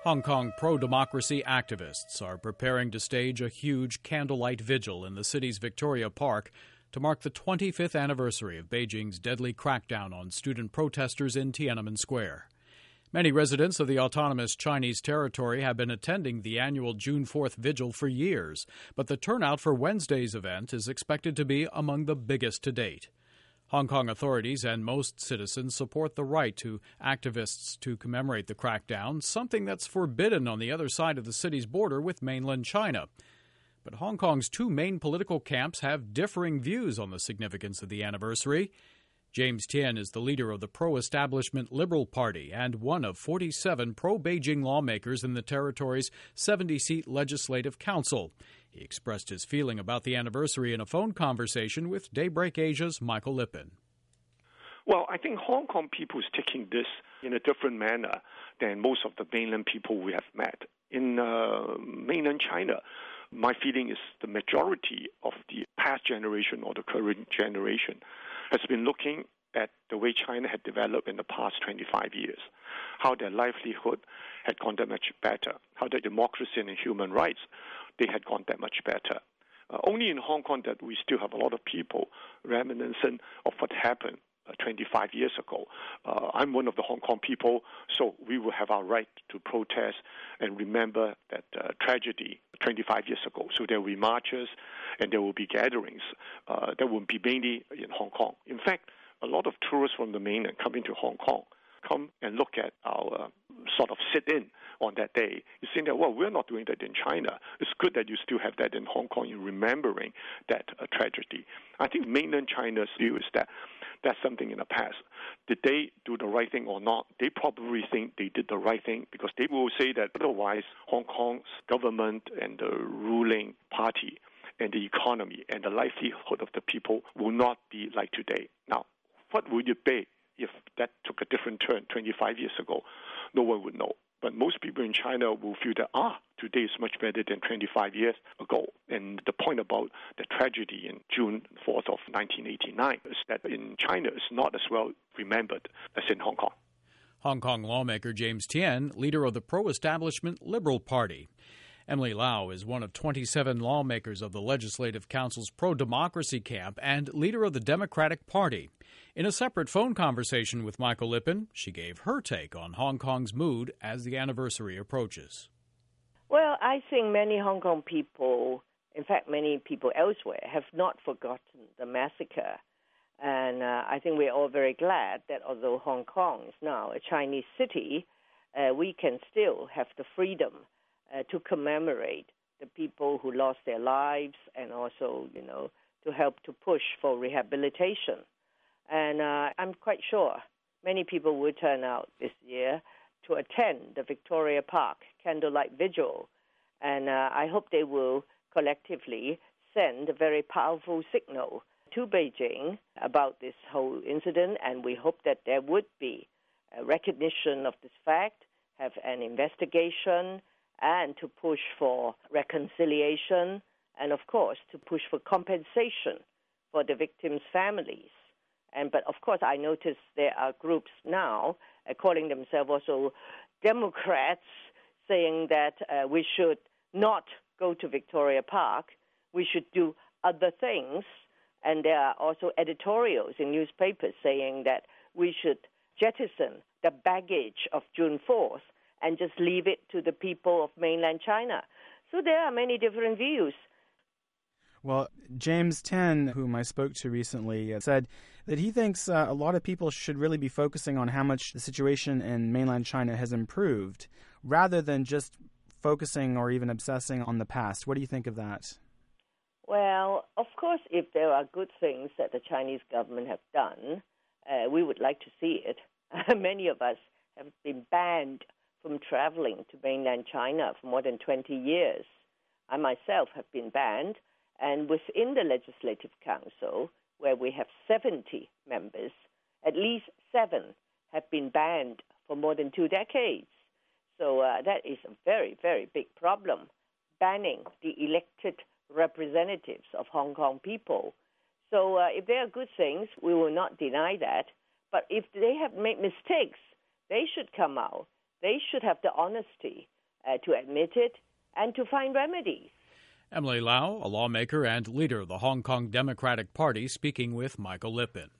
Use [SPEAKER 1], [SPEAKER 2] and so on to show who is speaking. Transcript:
[SPEAKER 1] Hong Kong pro-democracy activists are preparing to stage a huge candlelight vigil in the city's Victoria Park to mark the 25th anniversary of Beijing's deadly crackdown on student protesters in Tiananmen Square. Many residents of the autonomous Chinese territory have been attending the annual June 4th vigil for years, but the turnout for Wednesday's event is expected to be among the biggest to date. Hong Kong authorities and most citizens support the right to activists to commemorate the crackdown, something that's forbidden on the other side of the city's border with mainland China. But Hong Kong's two main political camps have differing views on the significance of the anniversary. James Tien is the leader of the pro-establishment Liberal Party and one of 47 pro-Beijing lawmakers in the territory's 70-seat Legislative Council. He expressed his feeling about the anniversary in a phone conversation with Daybreak Asia's Michael Lippin.
[SPEAKER 2] Well, I think Hong Kong people is taking this in a different manner than most of the mainland people we have met. In mainland China, my feeling is the majority of the past generation or the current generation has been looking at the way China had developed in the past 25 years, how their livelihood had gone that much better, how their democracy and human rights, they had gone that much better. Only in Hong Kong that we still have a lot of people reminiscent of what happened 25 years ago. I'm one of the Hong Kong people, so we will have our right to protest and remember that tragedy 25 years ago. So there will be marches and there will be gatherings that will be mainly in Hong Kong. In fact, a lot of tourists from the mainland coming to Hong Kong come and look at our sort of sit-in on that day. You're saying that, well, we're not doing that in China. It's good that you still have that in Hong Kong in remembering that tragedy. I think mainland China's view is that that's something in the past. Did they do the right thing or not? They probably think they did the right thing because they will say that otherwise Hong Kong's government and the ruling party and the economy and the livelihood of the people will not be like today. Now, what would it be if that took a different turn 25 years ago? No one would know. But most people in China will feel that, today is much better than 25 years ago. And the point about the tragedy in June 4th of 1989 is that in China it's not as well remembered as in Hong Kong.
[SPEAKER 1] Hong Kong lawmaker James Tien, leader of the pro-establishment Liberal Party. Emily Lau is one of 27 lawmakers of the Legislative Council's pro-democracy camp and leader of the Democratic Party. In a separate phone conversation with Michael Lippin, she gave her take on Hong Kong's mood as the anniversary approaches.
[SPEAKER 3] Well, I think many Hong Kong people, in fact many people elsewhere, have not forgotten the massacre. And I think we're all very glad that although Hong Kong is now a Chinese city, we can still have the freedom to commemorate the people who lost their lives and also, to help to push for rehabilitation. And I'm quite sure many people will turn out this year to attend the Victoria Park candlelight vigil. And I hope they will collectively send a very powerful signal to Beijing about this whole incident. And we hope that there would be a recognition of this fact, have an investigation, and to push for reconciliation, and of course to push for compensation for the victims' families. But of course I notice there are groups now calling themselves also Democrats, saying that we should not go to Victoria Park, we should do other things. And there are also editorials in newspapers saying that we should jettison the baggage of June 4th and just leave it to the people of mainland China. So there are many different views.
[SPEAKER 4] Well, James Tien, whom I spoke to recently, said that he thinks a lot of people should really be focusing on how much the situation in mainland China has improved, rather than just focusing or even obsessing on the past. What do you think of that?
[SPEAKER 3] Well, of course, if there are good things that the Chinese government have done, we would like to see it. Many of us have been banned from traveling to mainland China for more than 20 years. I myself have been banned, and within the Legislative Council, where we have 70 members, at least 7 have been banned for more than 2 decades. So that is a very, very big problem, banning the elected representatives of Hong Kong people. So if there are good things, we will not deny that. But if they have made mistakes, they should come out. They should have the honesty to admit it and to find remedies.
[SPEAKER 1] Emily Lau, a lawmaker and leader of the Hong Kong Democratic Party, speaking with Michael Lippin.